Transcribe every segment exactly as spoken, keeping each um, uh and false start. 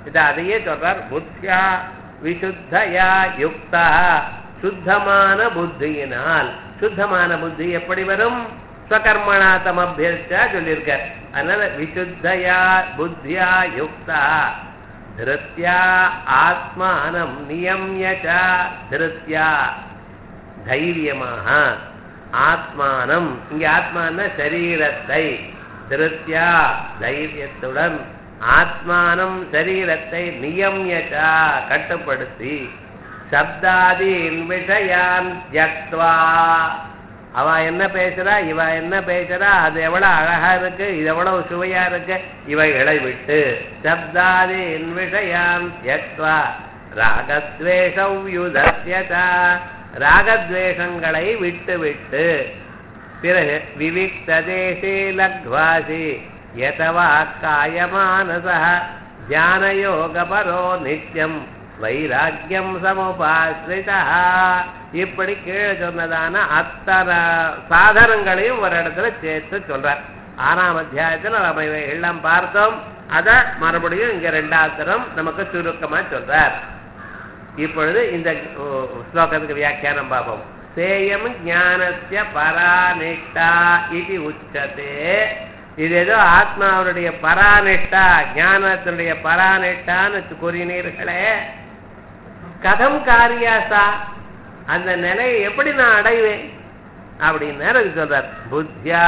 இது அதையே சொல்றார். புத்தியா விசுத்தயா யுக்தா, சுத்தமான புத்தியினால். சுத்தமான புத்தி எப்படி வரும்? ஸ்வகர்மணா தமபியர்ச்சா சொல்லியிருக்கார். அதனால விசுத்தயா புத்தியா யுக்தா திருத்யா ஆத்மானம் நியம்யச்சா, திருத்யா தைரியமாக, ஆத்மானம் இங்க ஆத்மான சரீரத்தை, திருத்யா தைரியத்துடன், ஆத்மானம் சரீரத்தை நியம்யச்சா கட்டுப்படுத்தி, சப்தாதீன் விஷயான் த்யக்த்வா, அவ என்ன பேசுறா இவ என்ன பேசுறா, அது எவ்வளவு அழகா இருக்கு, இது எவ்வளவு சுவையா இருக்கு, இவைகளை விட்டு, சப்தாதீன் விஷயான் த்யக்த்வா ராகத்வேஷவ்யுதஸ்யதா, ராகத்வேஷங்களை விட்டு விட்டு, பிறகு விவிக்ததேசே லக்வாசி யதவா காயமானசः தியானயோகபரோ நித்யம் வைராக்கியம் சமுபாஸ்ரிதா, இப்படி கீழே சொன்னதான அத்தனை சாதனங்களையும் ஒரு இடத்துல சேர்த்து சொல்றார். ஆறாம் அத்தியாயத்தில் நம்ம எல்லாம் பார்த்தோம். அத மறுபடியும் இங்க ரெண்டாவது தரம் நமக்கு சுருக்கமா சொல்றார். இப்பொழுது இந்த ஸ்லோகத்துக்கு வியாக்கியானம் பார்ப்போம். சேயம் ஞானஸ்ய பராநிஷ்டா இது உச்சதே, இது ஏதோ ஆத்மாவுடைய பராநிஷ்டா, ஞானத்தினுடைய பராநிஷ்டான்னு கூறினீர்களே, கதம் காரியாசா, அந்த நிலையை எப்படி நான் அடைவேன் அப்படின்னு சொல்றார். புத்தியா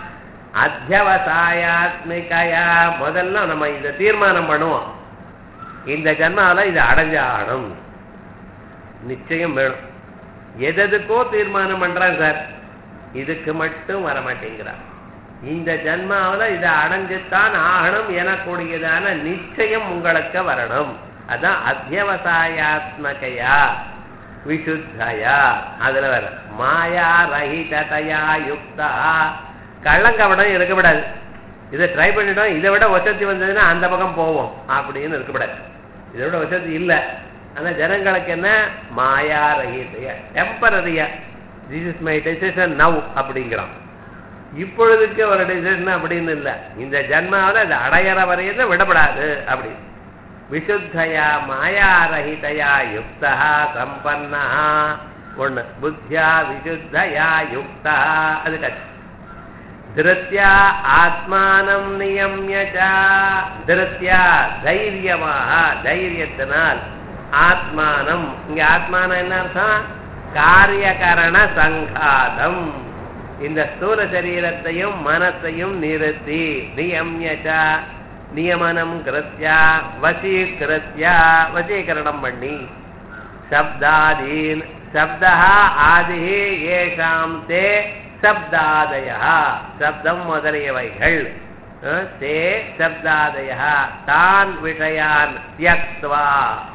அத்தியவசாயாத்மிகையா, முதல்ல நம்ம இந்த தீர்மானம் பண்ணுவோம், இந்த ஜன்மாவில் இது அடைஞ்சாகணும், நிச்சயம் வேணும். எதுக்கோ தீர்மானம் பண்றான் சார், இதுக்கு மட்டும் வரமாட்டேங்கிறார். இந்த ஜன்மாவில் இதை அடைஞ்சுத்தான் ஆகணும் எனக்கூடியதான நிச்சயம் உங்களுக்கு வரணும். அதான் அத்தியவசாயாத்மகையா விசுத்தயா. அதுல வர மாயா ரஹிதயா யுக்தா, கள்ளங்கவடம் இருக்கக்கூடாது. இதை ட்ரை பண்ணிட்டோம், இதை விட வசதி வந்ததுன்னா அந்த பக்கம் போவோம் அப்படின்னு இருக்கக்கூடாது. இதை விட வசதி இல்லை. ஆனா ஜனங்களுக்கு என்ன, மாயா ரஹிதயா, டெம்பரரியா, this is my decision now அப்படிங்கிறான். இப்பொழுதுக்கு ஒரு டிசிஷன் அப்படின்னு இல்லை, இந்த ஜன்மாவில் அது அடையிற வரையில விடப்படாது அப்படி. விசுத்தயா மாயா ரஹிதயா யுக்தா சம்பன்னா ஒண்ணு, புத்தியா விசுத்தயா யுக்தா, அது கட்சி. திருத்யா ஆத்மானம் நியம்யச்சா, திருத்யா தைரியமாக, தைரியத்தினால், ஆத்மானம் இங்க ஆத்மானம் என்ன அர்த்தம்? காரியகரண சங்காதம், இந்த ஸ்தூல சரீரத்தையும் மனத்தையும் நிறுத்தி, நியம்யச்சா நியமனம் கிருத்யா வசீகிருத்யா, வசீகரணம் பண்ணி, சப்தாதீன் சப்தா ஆதி ஏஷாம் தே சப்தாதயா, சப்தம் முதலியவைகள், தே சப்தாதயா தான் விஷயான் தியக்த்வா,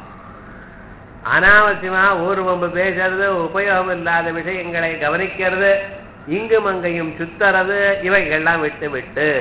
அனாவசியமா ஊர்வம்பு பேசுறது, உபயோகம் இல்லாத விஷயங்களை கவனிக்கிறது, இங்கும் அங்கையும் சுத்தறது, இவைகள்லாம் விட்டு விட்டு,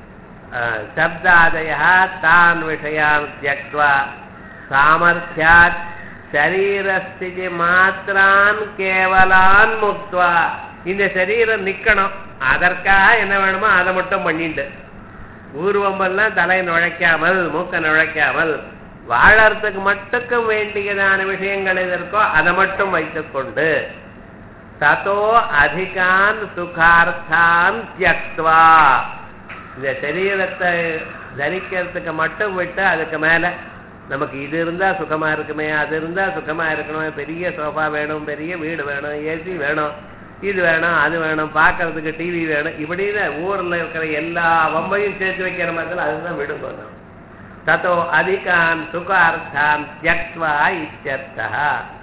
சப்தாதயா தான் விஷயான் தியக்த்வா சாமர்த்தியாத் சரீரஸ்திதி மாத்திரான் கேவலான் முக்த்வா, இந்த சரீரம் நிக்கணும், அதற்காக என்ன வேணுமோ அதை மட்டும் பண்ணிட்டு, ஊர்வம்பெல்லாம் தலை நுழைக்காமல் மூக்க நுழைக்காமல், வாழறதுக்கு மட்டுக்கும் வேண்டியதான விஷயங்கள் எதற்கோ அதை மட்டும் வைத்துக் கொண்டு, ததோ அதிகான் சுகார்த்தான் தியக்த்வா, இந்த சரீரத்தை தரிக்கிறதுக்கு மட்டும் விட்டு அதுக்கு மேல நமக்கு இது இருந்தா சுகமா இருக்குமே, அது இருந்தா சுகமா இருக்கணும், பெரிய சோஃபா வேணும், பெரிய வீடு வேணும், ஏசி வேணும், இது வேணும், அது வேணும், பார்க்கறதுக்கு டிவி வேணும், இப்படின்னு ஊர்ல இருக்கிற எல்லா வம்பையும் சேர்த்து வைக்கிற மாதிரி அதுதான் விடுங்க. ததோ அதிகான் சுகார்த்தான் தியக்த்வா இத்யர்த்தः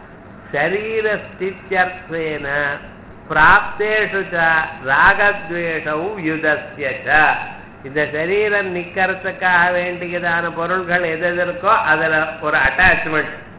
சரீரஸ்தித்யர்த்தேன பிராப்தேஷு ச ராகத்வேஷௌ யுதஸ்ய ச, இந்த சரீரம் நிக்கிறதுக்காக வேண்டியதான பொருள்கள் எது எதற்கோ அதுல ஒரு அட்டாச்மெண்ட்,